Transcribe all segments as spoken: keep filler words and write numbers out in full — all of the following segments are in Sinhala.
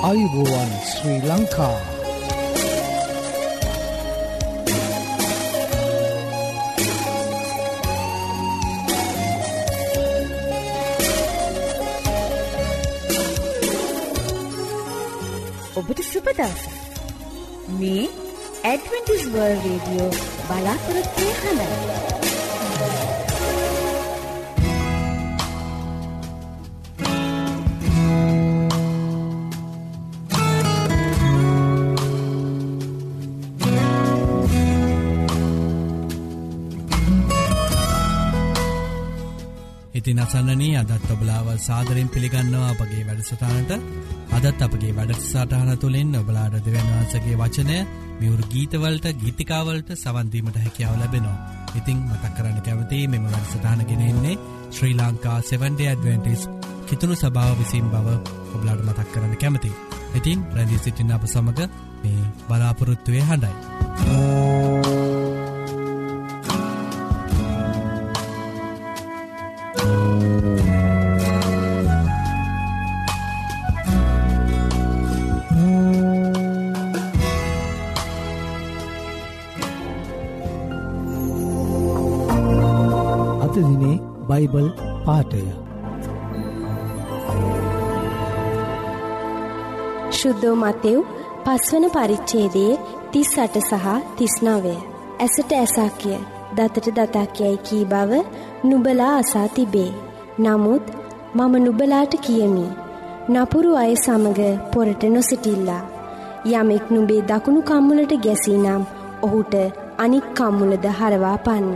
ආයුබෝවන් ශ්‍රී ලංකා. ඔබට සුබ දවසක්. මේ ඇඩ්වෙන්ටිස් වර්ල්ඩ් රේඩියෝ බලාපොරොත්තු හඬයි. ඉතින් අසන්නනී අදත් ඔබලාව සාදරයෙන් පිළිගන්නවා අපගේ වැඩසටහනට. අදත් අපගේ වැඩසටහන තුළින් ඔබලාට දෙවියන් වහන්සේගේ වචනය මියුරු ගීතවලට ගීතිකාවලට සවන් දීමට හැකියාව ලැබෙනවා. ඉතින් මතක් කරන්න කැමතියි මෙම වැඩසටහන ගෙනෙන්නේ Sri Lanka seventh day Adventist කිතුණු සභාව විසින් බව ඔබලාට මතක් කරන්න කැමතියි. ඉතින් රැඳී සිටින්න අප සමග මේ බලාපොරොත්තුවේ හඬයි. බයිබල් පාඨය ශුද්ධ මතෙව් පස්වන පරිච්ඡේදයේ තිස් අට සහ තිස් නවය. ඇසට ඇසක්ය දතට දතක්යයි කී බව නුඹලා අසා තිබේ. නමුත් මම නුඹලාට කියමි, නපුරු අය සමග පොරට නොසිටිල්ලා. යමෙක් නුඹේ දකුණු කම්මුලට ගැසී නම් ඔහුට අනික් කම්මුලද හරවා පන්න.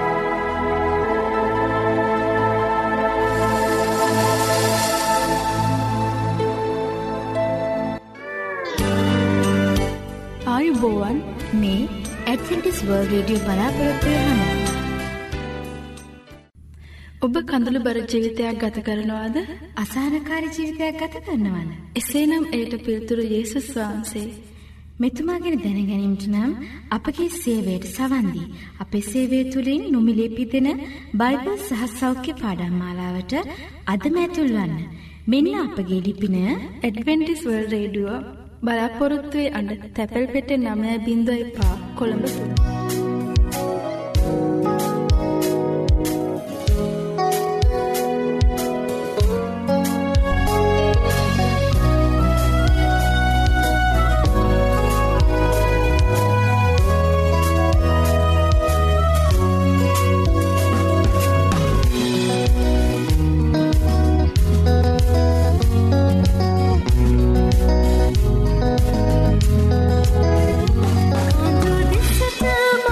ආයුබෝවන් මේ ඇඩ්වෙන්ටිස් වර්ල්ඩ් රේඩියෝ බලාපොරොත්තු වෙනවා. ඔබ කඳුළු බර ජීවිතයක් ගත කරනවද? අසහනකාරී ජීවිතයක් ගත කරනවද? එසේනම් එයට පිළිතුරු යේසුස් වහන්සේ. මෙතුමා ගැන දැනගැනීමට නම් අපගේ සේවයට සවන් දී අපේ සේවය තුළින් නොමිලේ පිදෙන බයිබල් සහ සෞඛ්‍ය පාඩම් මාලාවට අදම ඇතුල් වන්න. මෙන්න අපගේ ලිපින ඇඩ්වෙන්ටිස් වර්ල්ඩ් රේඩියෝ බලාපොරොත්තුවේ අඩ තැපැල් පෙට්ටේ නවය බිංදුව පහ කොළඹ. This is the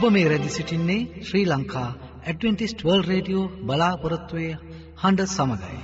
ඔබ මේ රැදි සිටින්නේ Sri Lanka Adventist world radio බලාපොරොත්තුවේ හඬ සමගයි.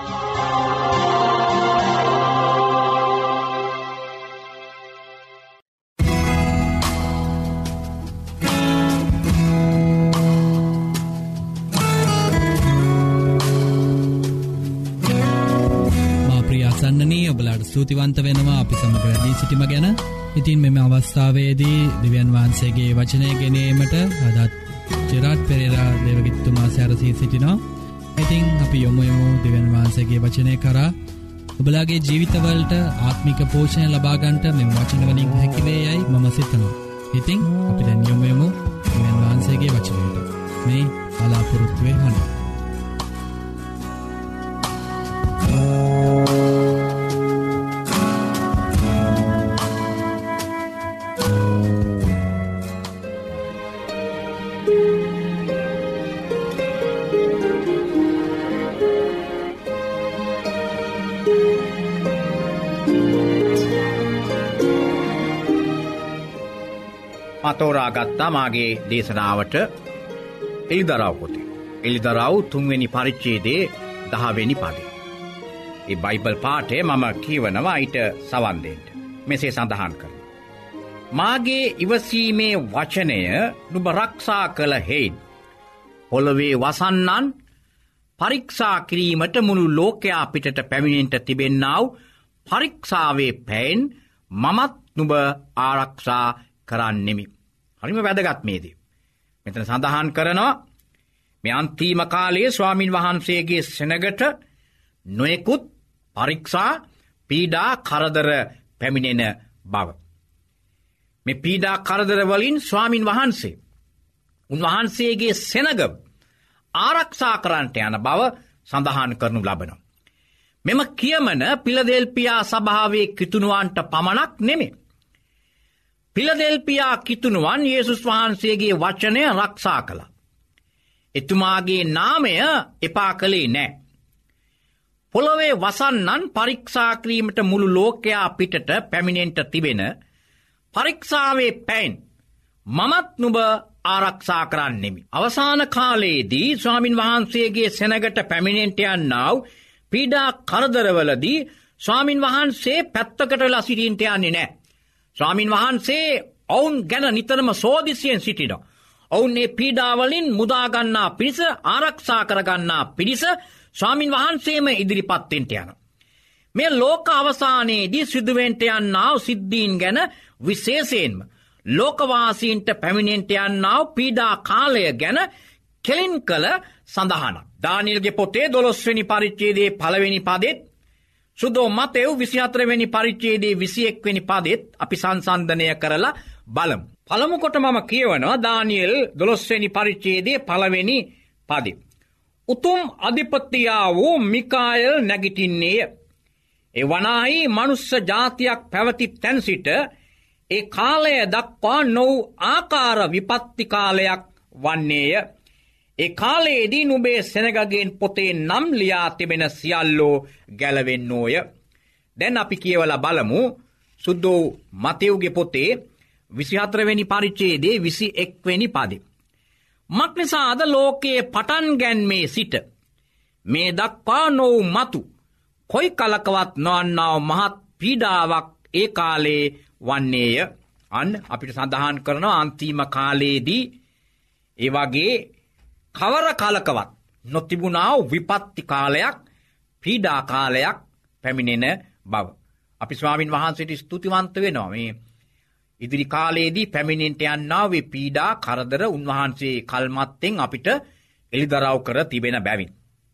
සන්නනී ඔබලාට ස්තුතිවන්ත වෙනවා අපි සමග වැඩී සිටිම ගැන. ඉතින් මෙම අවස්ථාවේදී දෙවියන් වහන්සේගේ වචනය ගෙනීමට අදත් ජෙරාඩ් පෙරේරා දේවගිත්තුමා සැරසී සිටිනවා. ඉතින් අපි යොමු යමු දෙවියන් වහන්සේගේ වචනය කරා ඔබලාගේ ජීවිතවලට ආත්මික පෝෂණය ලබා ගන්නට මෙම වචන වලින් හැකි වේයයි මම සිතනවා. ඉතින් අපි දැන් යොමු යමු දෙවියන් වහන්සේගේ වචනයට. මේ බලාපොරොත්තුවේ හඬ. තෝරාගත්තා මාගේ දේශනාවට එළිදරව් පොතේ. එළිදරව් තුන්වෙනි පරිච්ඡේදයේ දහවෙනි පදේ. ඒ බයිබල් පාඨය මම කියවනවා ඊට සවන් දෙන්න. මෙසේ සඳහන් කරනවා. මාගේ ඉවසීමේ වචනය නුඹ ආරක්ෂා කළ හේයින් පොළවේ වසන්නන් පරීක්ෂා කිරීමට මුළු ලෝකයා පිටට පැමිණෙන්නට තිබෙන්නා වූ පරීක්ෂාවේ පැයෙන් මමත් නුඹ ආරක්ෂා කරන්නෙමි. හරිම වැදගත් මේදී. මෙතන සඳහන් කරනවා මේ අන්තිම කාලයේ ස්වාමින් වහන්සේගේ සෙනගට නොයෙකුත් පරීක්ෂා පීඩා කරදර පැමිණෙන බව. මේ පීඩා කරදර වලින් ස්වාමින් වහන්සේ උන්වහන්සේගේ සෙනග ආරක්ෂා කරන්නට යන බව සඳහන් කරනු ලබනවා. මෙම කියමන පිලදෙල්පියා සභාවේ කිතුණුවන්ට පමණක් නෙමෙයි. පිලදෙල්පියා කිතුණුවන් යේසුස් වහන්සේගේ වචනය ආරක්ෂා කළා. එතුමාගේ නාමය එපා කළේ නැහැ. පොළොවේ වසන්නන් පරීක්ෂා කිරීමට මුළු ලෝකයා පිටට පැමිණෙන්නට තිබෙන පරීක්ෂාවේ පැයෙන් මමත් නුඹ ආරක්ෂා කරන්නෙමි. අවසාන කාලයේදී ස්වාමින් වහන්සේගේ සෙනගට පැමිණෙන්නට යන්නා වූ පීඩා කරදරවලදී ස්වාමින් වහන්සේ පැත්තකට වෙලා සිටින්නට යන්නේ නැහැ. ස්වාමින් වහන්සේ ඔවුන් ගැන නිතරම සෝදිසියෙන් සිටිනවා. ඔවුන් මේ පීඩාවලින් මුදා ගන්නා පිරිස ආරක්ෂා කර ගන්නා පිරිස ස්වාමින් වහන්සේම ඉදිරිපත් වෙන්න යනවා. මේ ලෝක අවසානයේදී සිදුවෙන්නට යන්නා වූ සිද්ධීන් ගැන විශේෂයෙන්ම ලෝකවාසීන්ට පැමිණෙන්නට යන්නා වූ පීඩා කාලය ගැන කෙලින් කළ සඳහනක්. දානියේල්ගේ පොතේ දොළොස් වෙනි පරිච්ඡේදයේ පළවෙනි පදෙත් සුදෝ මතෙව් විසිහතර වෙනි පරිච්ඡේදයේ විසි එක් වෙනි පදෙත් අපි සංසන්දනය කරලා බලමු. පළමු කොට මම කියවනවා දානියෙල් දොළොස් වෙනි පරිච්ඡේදයේ පළවෙනි පදෙ. උතුම් අධිපතියා වූ මිකායල් නැගිටින්නේය. ඒ වනාහි මනුස්ස ජාතියක් පැවති තැන් සිට ඒ කාලය දක්වා නො ආකාර විපත්ති කාලයක් වන්නේය. ඒ කාලයේදී නුඹේ සෙනගගෙන් පොතේ නම් ලියා තිබෙන සියල්ලෝ ගැලවෙන්නෝය. දැන් අපි කියවලා බලමු සුද්ධෝ මතෙව්ගේ පොතේ විසිහතර වෙනි පරිච්ඡේදයේ විසි එක් වෙනි පදෙ. මක්නිසාද ලෝකයේ පටන් ගැන්මේ සිට මේ දක්වා නොව් මතු කොයි කලකවත් නොවන්නා මහත් පීඩාවක් ඒ කාලේ වන්නේය. අන්න අපිට සඳහන් කරනවා අන්තිම කාලයේදී ඒ වගේ කවර කාලකවත් නොතිබුණා විපත්ති කාලයක් පීඩා කාලයක් පැමිණෙන බව. අපි ස්වාමින් වහන්සේට ස්තුතිවන්ත වෙනවා මේ ඉදිරි කාලයේදී පැමිණෙන්නට යන්නා වූ පීඩා කරදර උන්වහන්සේ කල්මත්තෙන් අපිට එළිදරව් කර තිබෙන බැවින්.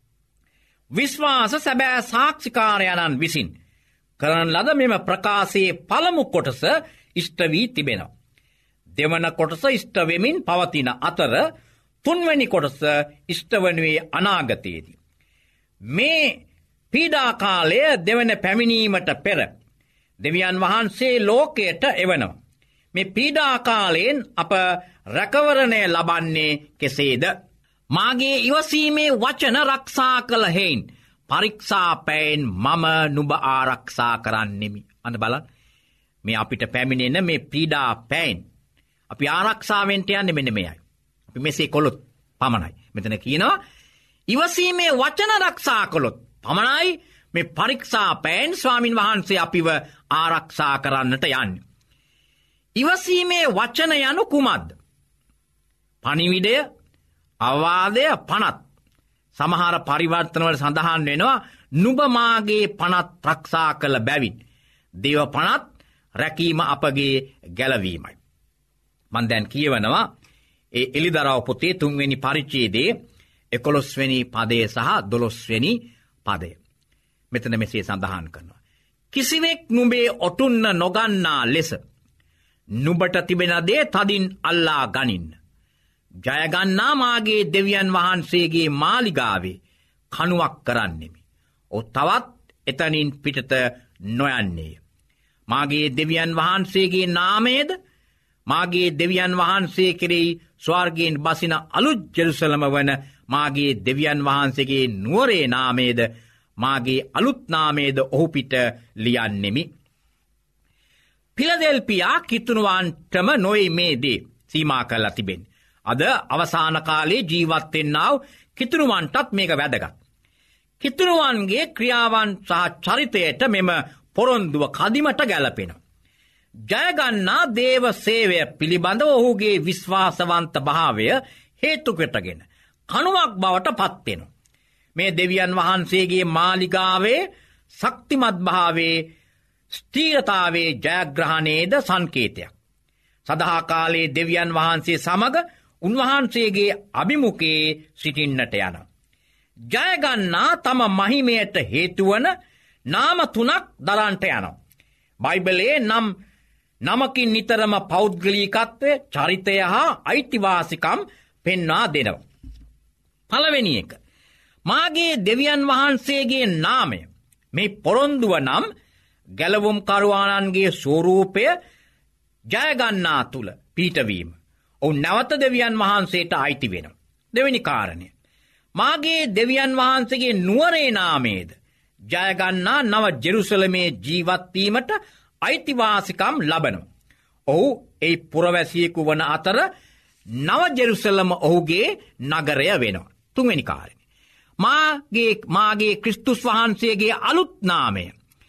විශ්වාස සැබෑ සාක්ෂිකාරයන්න් විසින් කරන ලද මෙම ප්‍රකාශයේ පළමු කොටස ඉෂ්ට වී තිබෙනවා. දෙවන කොටස ඉෂ්ට වෙමින් පවතින අතර තුන්වැනි කොටස ඉෂ්ට වනුයේ අනාගතයේදී. මේ පීඩා කාලය දෙවන පැමිණීමට පෙර දෙවියන් වහන්සේ ලෝකයට එවනවා. මේ පීඩා කාලයෙන් අප රැකවරණය ලබන්නේ කෙසේද? මාගේ ඉවසීමේ වචන ආරක්ෂා කළ හේයින් පරීක්ෂා පැයෙන් මම නුඹ ආරක්ෂා කරන්නෙමි. අන්න බලන්න මේ අපිට පැමිණෙන මේ පීඩා පැයෙන් අපි ආරක්ෂාවෙන්ට යන්නේ මෙන්න මෙයයි. අපි මෙසේ කොළොත් පමණයි. මෙතන කියනවා ඉවසීමේ වචන ආරක්ෂා කළොත් පමණයි මේ පරීක්ෂා පෑන් ස්වාමින් වහන්සේ අපිව ආරක්ෂා කරන්නට යන්නේ. ඉවසීමේ වචන යනු කුමක්ද? පණිවිඩය, අවවාදය, පනත්. සමහර පරිවර්තනවල සඳහන් වෙනවා නුඹ මාගේ පනත් රක්ෂා කළ බැවින් දේව පනත් රැකීම අපගේ ගැලවීමයි. මන් දැන් කියවනවා ඒ එලිදරව් පොතේ තුන්වෙනි පරිච්ඡේදයේ එකොළොස්වෙනි පදය සහ දොළොස්වෙනි පදය. මෙතන මෙසේ සඳහන් කරනවා. කිසිවෙක් නුඹේ ඔටුන්න නොගන්නා ලෙස නුඹට තිබෙන දේ තදින් අල්ලා ගනින්න. ජයගන්නා මාගේ දෙවියන් වහන්සේගේ මාලිගාවේ කණුවක් කරන්නෙමි. ඔ තවත් එතනින් පිටත නොයන්නේය. මාගේ දෙවියන් වහන්සේගේ නාමයේද මාගේ දෙවියන් වහන්සේ කෙරෙහි ස්වර්ගයෙන් බසින අලුත් ජෙරුසලම වන මාගේ දෙවියන් වහන්සේගේ නුවරේ නාමයේද මාගේ අලුත් නාමයේද ඔහු පිට ලියන්නෙමි. පිලදෙල්පියා කිතුනුවන්ටම නොයි මේ දේ සීමා කරලා තිබෙන්නේ. අද අවසාන කාලේ ජීවත් වෙන්නව කිතුනුවන්ටත් මේක වැදගත්. කිතුනුවන්ගේ ක්‍රියාවන් සහ චරිතයට මෙම පොරොන්දුව කදිමට ගැලපෙනවා. ජයගන්නා දේව සේවය පිළිබඳව ඔහුගේ විශ්වාසවන්ත භාවය හේතු කොටගෙන කණුවක් බවට පත් වෙනවා. මේ දෙවියන් වහන්සේගේ මාලිගාවේ ශක්තිමත් භාවයේ ස්ථීරතාවේ ජයග්‍රහණයේද සංකේතයක්. සදා කාලයේ දෙවියන් වහන්සේ සමග උන්වහන්සේගේ අභිමුඛයේ සිටින්නට යනවා. ජයගන්නා තම මහිමයට හේතුවන නාම තුනක් දරන්නට යනවා. බයිබලයේ නම් නමකින් නිතරම පෞද්ගලිකත්වය, චරිතය හා අයිතිවාසිකම් පෙන්වා දෙනවා. පළවෙනි එක. මාගේ දෙවියන් වහන්සේගේ නාමය. මේ පොරොන්දුව නම් ගැලවුම් කරුවාණන්ගේ ස්වරූපය ජයගන්නා තුල පීඨවීම. ඔවුන් නැවත දෙවියන් වහන්සේට අයිති වෙනවා. දෙවෙනි කාරණය. මාගේ දෙවියන් වහන්සේගේ නුවරේ නාමයේද ජයගන්නා නව ජෙරුසලමේ ජීවත් වීමට අයිතිවාසිකම් ලබනවා. ඔහු ඒ පුරවැසියෙකු වන අතර නව ජෙරුසලම ඔහුගේ නගරය වෙනවා. තුන්වෙනි කාරණය. මාගේ මාගේ ක්‍රිස්තුස් වහන්සේගේ අලුත් නාමය.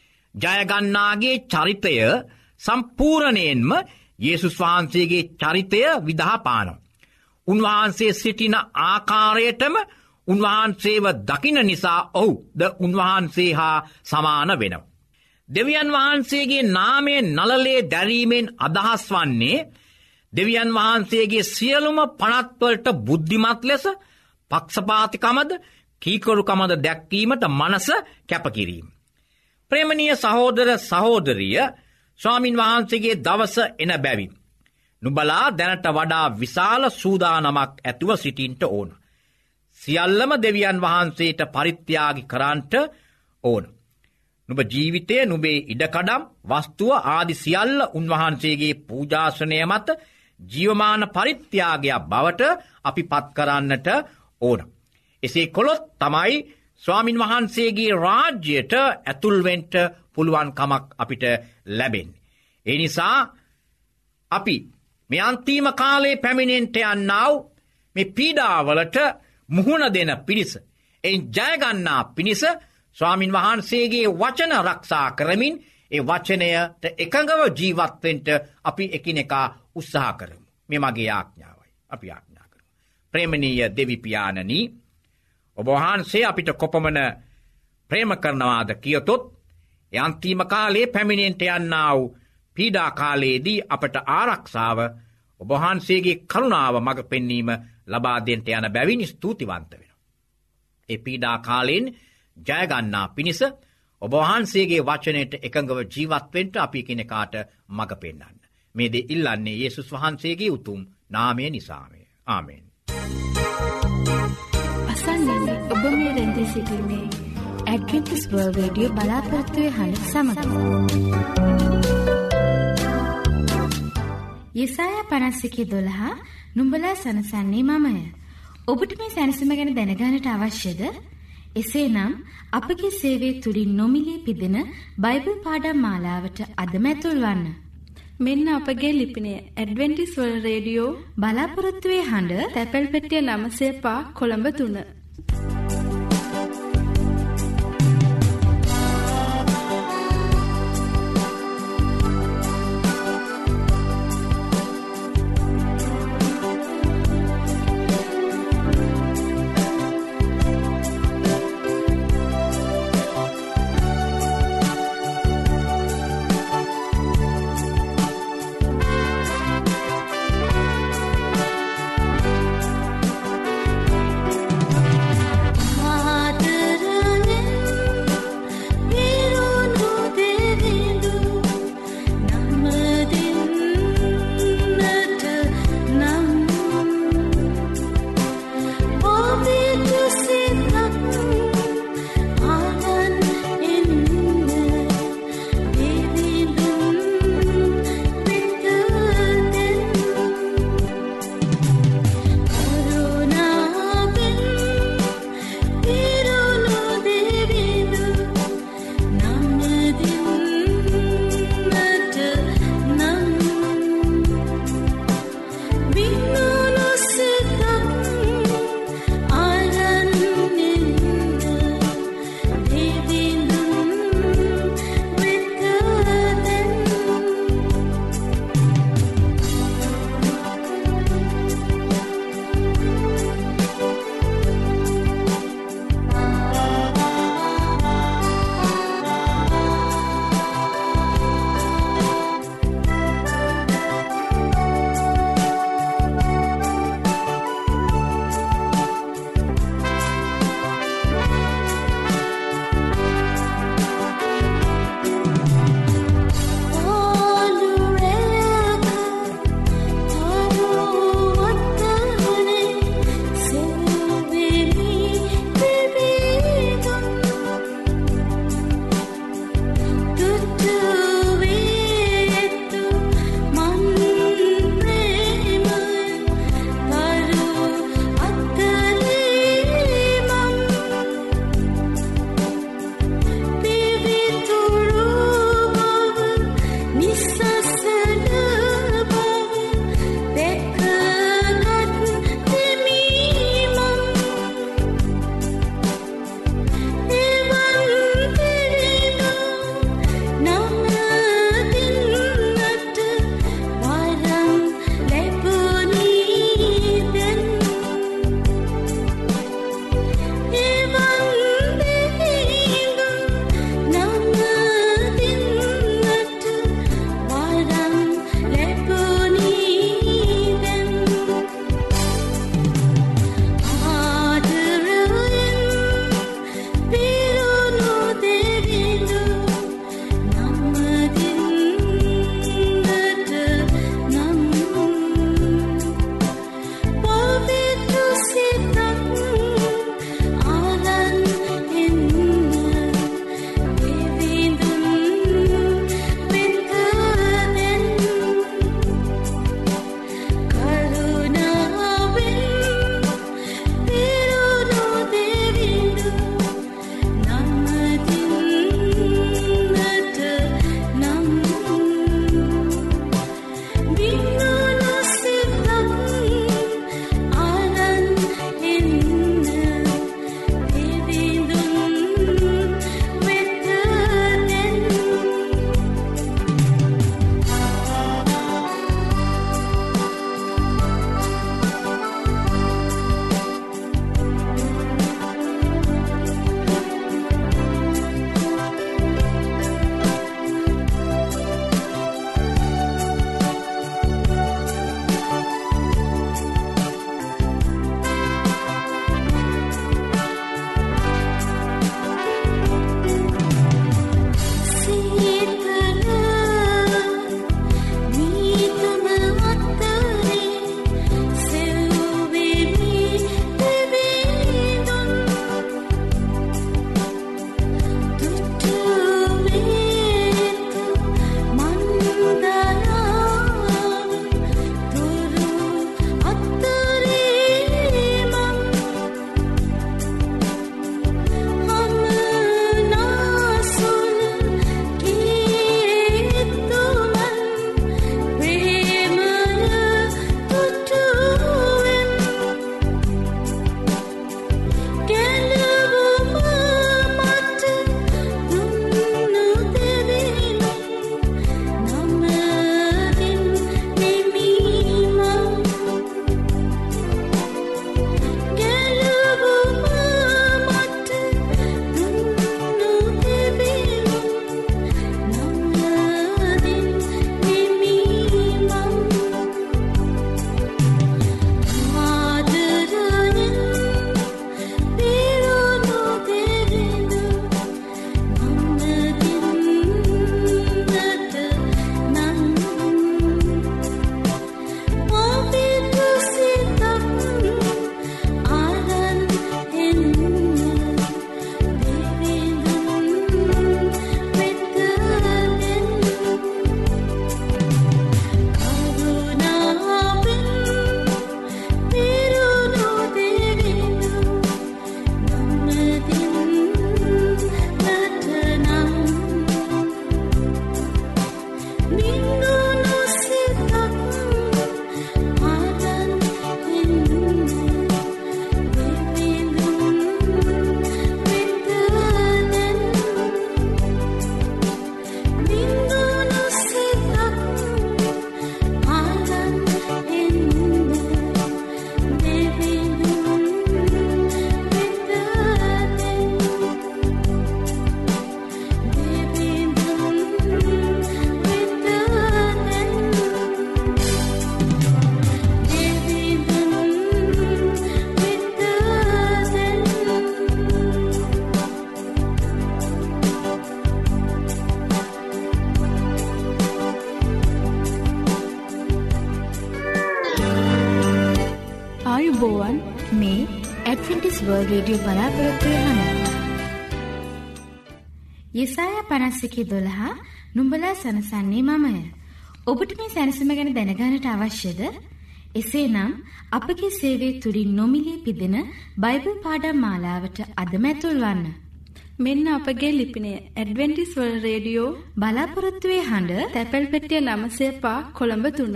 ජයගන්නාගේ චරිතය සම්පූර්ණයෙන්ම යේසුස් වහන්සේගේ චරිතය විදහාපානවා. උන්වහන්සේ සිටින ආකාරයටම උන්වහන්සේව දකින නිසා ඔහු ද උන්වහන්සේ හා සමාන වෙනවා. දෙවියන් වහන්සේගේ නාමයෙන් නළලේ දැරීමෙන් අදහස් වන්නේ දෙවියන් වහන්සේගේ සියලුම පනත්වලට බුද්ධිමත් ලෙස පක්ෂපාතිකමද කීකරුකමද දැක්වීමට මනස කැපකිරීම. ප්‍රේමනීය සහෝදර සහෝදරිය ස්වාමින් වහන්සේගේ දවස එන බැවින් නුඹලා දැනට වඩා විශාල සූදානමක් ඇතුව සිටින්ට ඕන. සියල්ලම දෙවියන් වහන්සේට පරිත්‍යාගි කරන්නට ඕන. නුඹ ජීවිතය නුඹේ ඉඩකඩම් වස්තුව ආදි සියල්ල උන්වහන්සේගේ පූජාසනය මත ජීවමාන පරිත්‍යාගයක් බවට අපි පත් කරන්නට ඕන. එසේ කොළොත් තමයි ස්වාමින් වහන්සේගේ රාජ්‍යයට ඇතුල්වෙන්ට පුළුවන්කමක් අපිට ලැබෙන්නේ. ඒ නිසා අපි මේ අන්තිම කාලේ පැමිණෙන්ට යන්නාව මේ පීඩාවලට මුහුණ දෙන පිණිස, එයින් ජයගන්නා පිණිස ස්වාමින් වහන්සේගේ වචන රක්ෂා කරමින් ඒ වචනයට එකඟව ජීවත්වෙන්ට අපි එකිනෙකා උත්සාහ කරමු. මේ මගේ ආඥාවයි. අපි ආඥා කරමු. ප්‍රේමනීය දෙවි පියාණනි, ඔබ වහන්සේ අපිට කොපමණ ප්‍රේම කරනවාද කියතොත් ඒ අන්තිම කාලේ පැමිණෙන්ට යන්නා වූ පීඩා කාලයේදී අපට ආරක්ෂාව ඔබ වහන්සේගේ කරුණාව මඟ පෙන්වීම ලබා දෙන්නට යන බැවින් ස්තුතිවන්ත වෙනවා. ඒ පීඩා කාලෙන් ජය ගන්නා පිණිස ඔබ වහන්සේගේ වචනයට එකඟව ජීවත් වෙන්න අපි කෙනෙකාට මඟ පෙන්වන්න. මේ දේ ඉල්ලන්නේ යේසුස් වහන්සේගේ උතුම් නාමය නිසාමය. ආමෙන්. අසන්නේ ඔබ මේ රැඳී සිටින්නේ ඇඩ්වෙන්ටිස් වර්ල්ඩ් රේඩියෝ බලාපොරොත්තුවේ හඬ සමග. යෙසායා පනස් එකේ දොළහ නුඹලා සනසන්නේ මමය. ඔබට මේ සැනසීම ගැන දැනගන්නට අවශ්‍යද? එසේනම් අපගේ සේවය තුලින් නොමිලේ පිදෙන බයිබල් පාඩම් මාලාවට අදම ඇතුල් වන්න. මෙන්න අපගේ ලිපිනය ඇඩ්වෙන්ටිස් වර්ල්ඩ් රේඩියෝ බලාපොරොත්තුවේ හඬ තැපැල් පෙට්ටිය නවය පහ කොළඹ තුන. වර්ල්ඩ් රේඩියෝ බලාපොරොත්තු වෙනවා. යෙසායා පනස් එකේ දොළහ නුඹලා සනසන්නේ මමය. ඔබට මේ සැනසීම ගැන දැනගන්නට අවශ්‍යද? එසේනම් අපගේ සේවය තුලින් නොමිලේ පිදෙන බයිබල් පාඩම් මාලාවට අදම ඇතුල් වන්න. මෙන්න අපගේ ලිපිනය ඇඩ්වෙන්ටිස් වර්ල්ඩ් රේඩියෝ බලාපොරොත්තු වේ හඬ තැපැල් පෙට්ටිය නවය පහ කොළඹ තුන.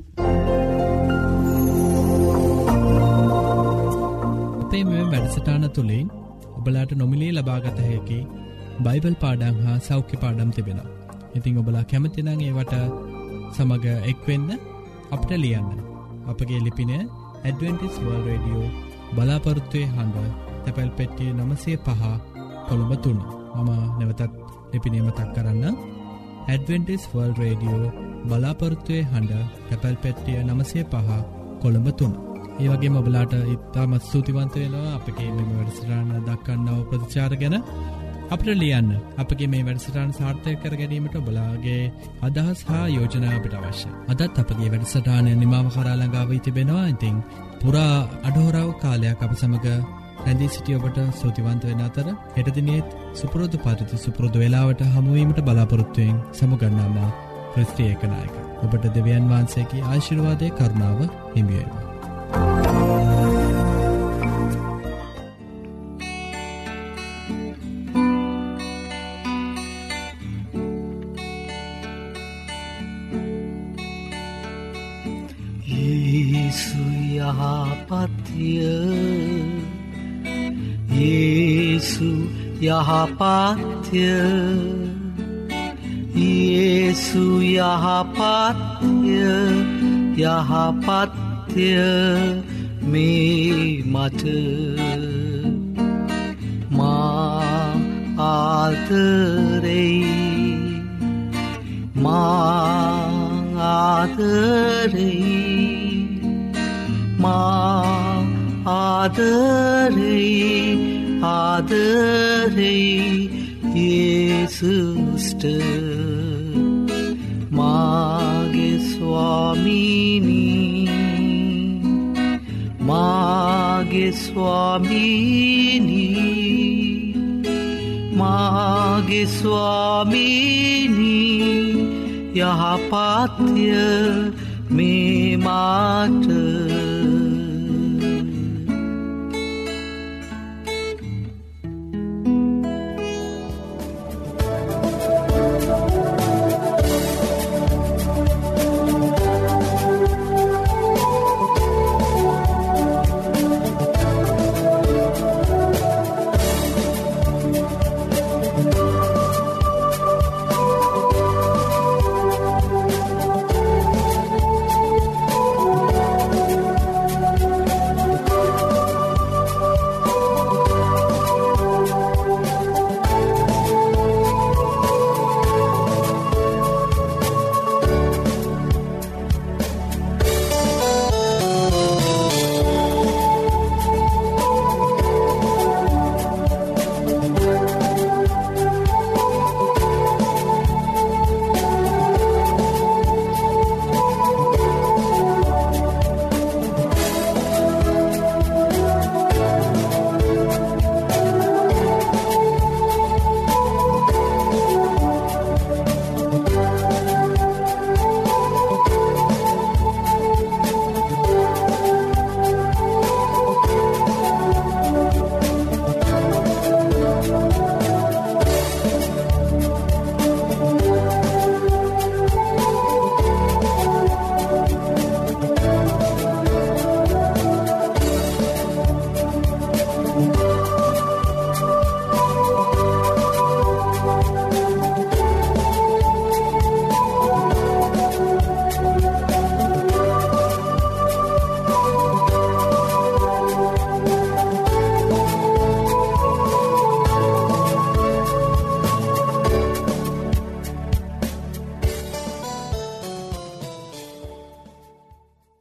අපේ මෙම වැඩසටහන තුළින් ඔබලාට නොමිලේ ලබාගත හැකි බයිබල් පාඩම් හා සෞඛ්‍ය පාඩම් තිබෙනවා. ඉතින් ඔබලා කැමති නම් ඒවට සමග එක්වෙන්න අපට ලියන්න. අපගේ ලිපිනය ඇඩ්වෙන්ටිස් වර්ල්ඩ් රේඩියෝ බලාපොරොත්තු වේ හඬ තැපැල් පෙට්ටිය නවය පහ කොළඹ තුන. මම නැවතත් ලිපිනය මතක් කරන්න. ඇඩ්වෙන්ටිස් වර්ල්ඩ් රේඩියෝ බලාපොරොත්තු වේ හඬ තැපැල් පෙට්ටිය නවය පහ කොළඹ තුන. ඒ වගේම ඔබලාට ඉතාමත් ස්තුතිවන්ත වෙනවා අපගේ මේ වැඩසටහන දක්වන්නව ප්‍රතිචාර ගැන. අපට ලියන්න. අපගේ මේ වැඩසටහන සාර්ථක කර ගැනීමට ඔබලාගේ අදහස් හා යෝජනා අපිට අවශ්‍යයි. අදත් අපගේ වැඩසටහන නිමාව කරා ළඟා වී තිබෙනවා. ඉතින් පුරා අඩහොරාව කාලයක් අප සමග රැඳී සිටි ඔබට ස්තුතිවන්ත වෙන අතර හෙට දිනේත් සුපුරුදු පරිදි සුපුරුදු වේලාවට හමු වීමට බලාපොරොත්තු වෙමින් සමුගන්නවා ක්‍රිස්ති ඒකනායක. ඔබට දෙවියන් වහන්සේගේ ආශිර්වාදයේ කරුණාව හිමි වේවා. යේසු යහපත්ය යේසු යහපත්ය යේසු යහපත්ය යහපත්ය මේ මට මා ආදරෙයි මා ආදරෙයි මා ආදරෙයි ආදරෙයි යේසුස්ට මාගේ ස්වාමීනි මාගේ ස්වාමීනි මාගේ ස්වාමීනි යහපත්ය මේ මාට